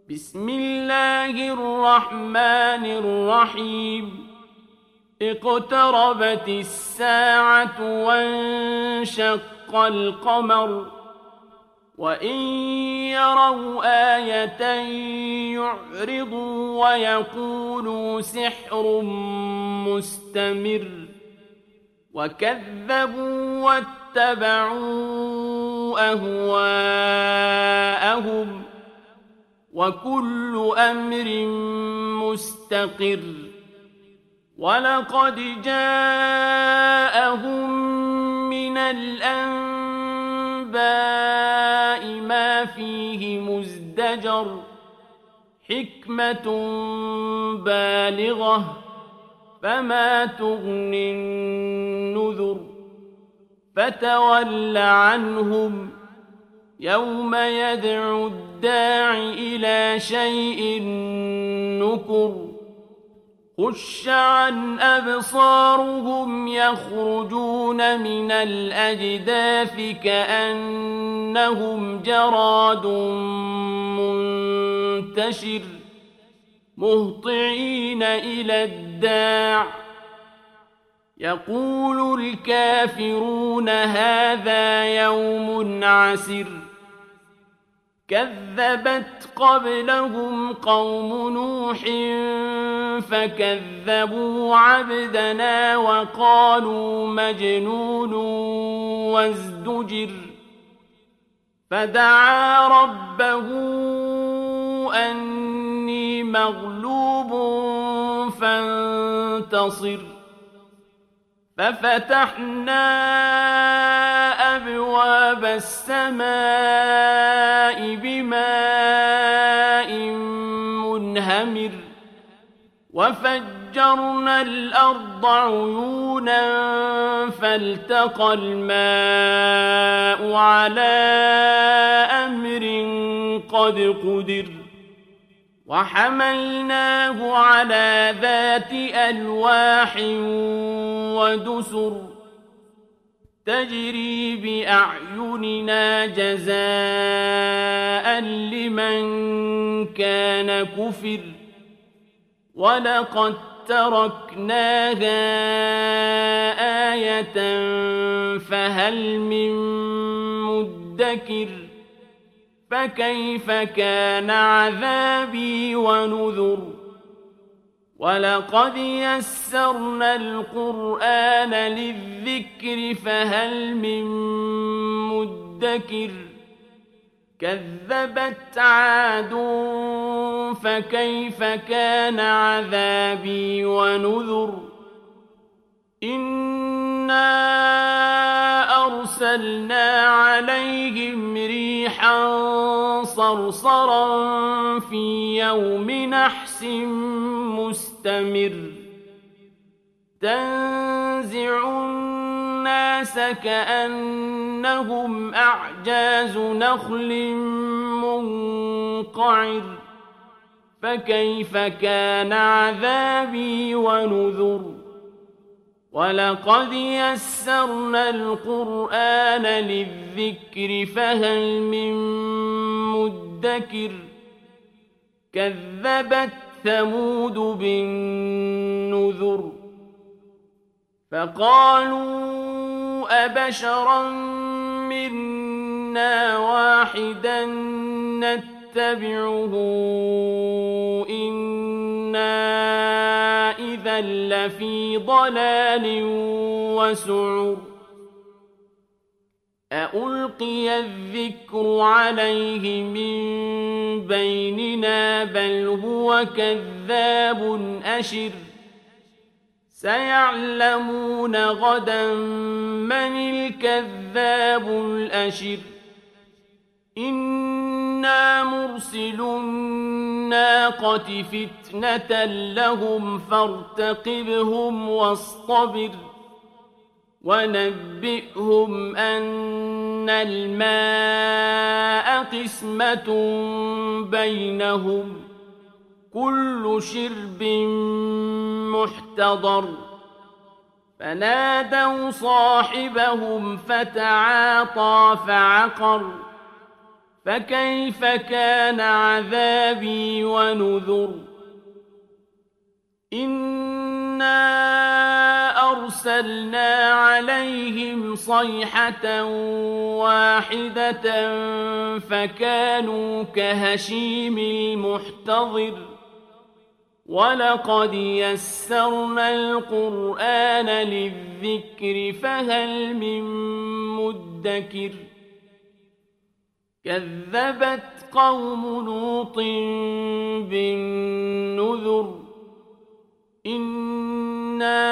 بسم الله الرحمن الرحيم اقتربت الساعة وانشق القمر وإن يروا آية يعرضوا ويقولوا سحر مستمر وكذبوا واتبعوا أهواءهم وكل أمر مستقر ولقد جاءهم من الأنباء ما فيه مزدجر حكمة بالغة فما تغني النذر فتول عنهم يوم يدعو الداع إلى شيء نكر خش عن أبصارهم يخرجون من الأجداث كأنهم جراد منتشر مهطعين إلى الداع يقول الكافرون هذا يوم عسر كذبت قبلهم قوم نوح فكذبوا عبدنا وقالوا مجنون وازدجر فدعا ربه أني مغلوب فانتصر ففتحنا أبواب السماء بماء منهمر وفجرنا الأرض عيونا فالتقى الماء على أمر قد قدر وحملناه على ذات ألواح ودسر تجري بأعيننا جزاء لمن كان كفر ولقد تركناها آية فهل من مدكر فكيف كان عذابي ونذر ولقد يسرنا القرآن للذكر فهل من مدكر كذبت عاد فكيف كان عذابي ونذر إنا أرسلنا عليهم ريحا صرصرا في يوم نحس مستمر تنزع الناس كأنهم أعجاز نخل منقعر فكيف كان عذابي ونذر ولقد يسرنا القرآن للذكر فهل من مدكر كذبت ثمود بالنذر فقالوا أبشرا منا واحدا نتبعه إنا إذا لفي ضلال وسعر أألقي الذكر عليه من بيننا بل هو كذاب أشر سيعلمون غدا من الكذاب الأشر إنا مرسل الناقة فتنة لهم فارتقبهم واصطبر ونبئهم أن الماء قسمة بينهم كل شرب محتضر فنادوا صاحبهم فتعاطى فعقر فكيف كان عذابي ونذر إنا أرسلنا عليهم صيحة واحدة فكانوا كهشيم المحتضر ولقد يسرنا القرآن للذكر فهل من مدكر كذبت قوم لوط بالنذر إنا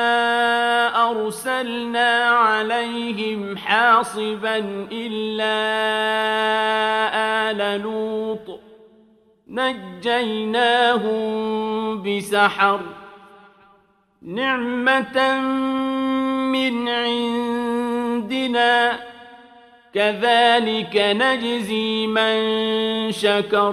أرسلنا عليهم حاصبا إلا آل لوط نجيناهم بسحر نعمة من عندنا كذلك نجزي من شكر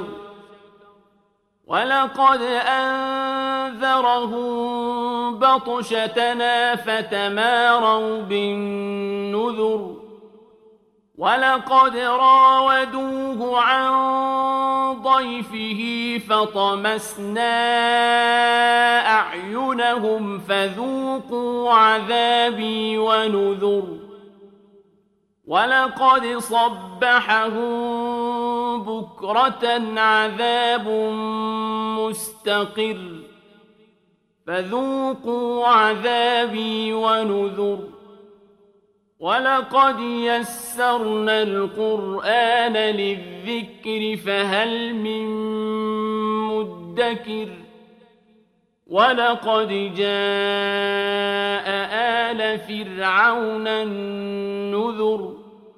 ولقد أنذرهم بطشتنا فتماروا بالنذر ولقد راودوه عن ضيفه فطمسنا أعينهم فذوقوا عذابي ونذر ولقد صبحهم بكرة عذاب مستقر فذوقوا عذابي ونذر ولقد يسرنا القرآن للذكر فهل من مدكر ولقد جاء آل فرعون النذر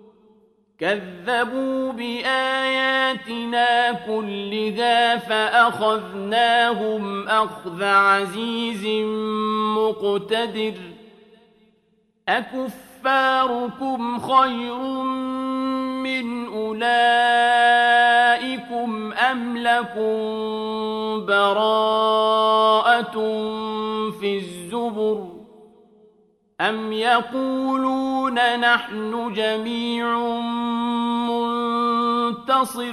كذبوا بآياتنا كلها فأخذناهم أخذ عزيز مقتدر أكفاركم خير من أولئكم أم لكم براءة في الزبر أم يقولون نحن جميع منتصر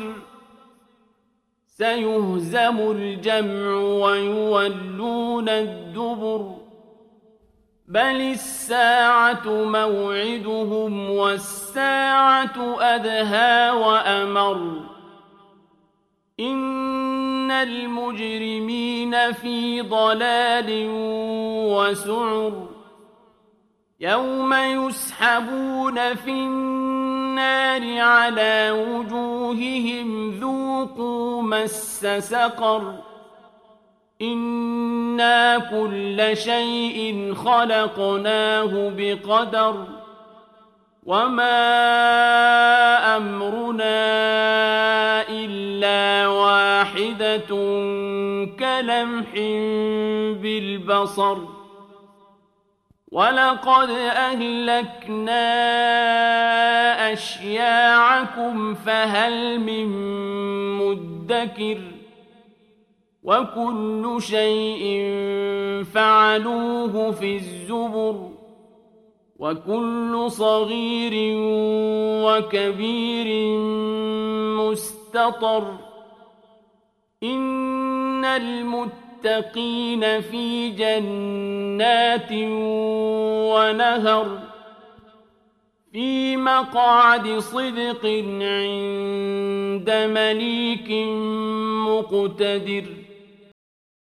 سيهزم الجمع ويولون الدبر بل الساعة موعدهم والساعة أدهى وأمر إن المجرمين في ضلال وسعر يوم يسحبون في النار على وجوههم ذوقوا مس سقر إنا كل شيء خلقناه بقدر وما أمرنا إلا واحدة كلمح بالبصر ولقد أهلكنا أشياعكم فهل من مدكر وكل شيء فعلوه في الزبر وكل صغير وكبير مستطر إن المتقين في جنات ونهر في مقعد صدق عند مليك مقتدر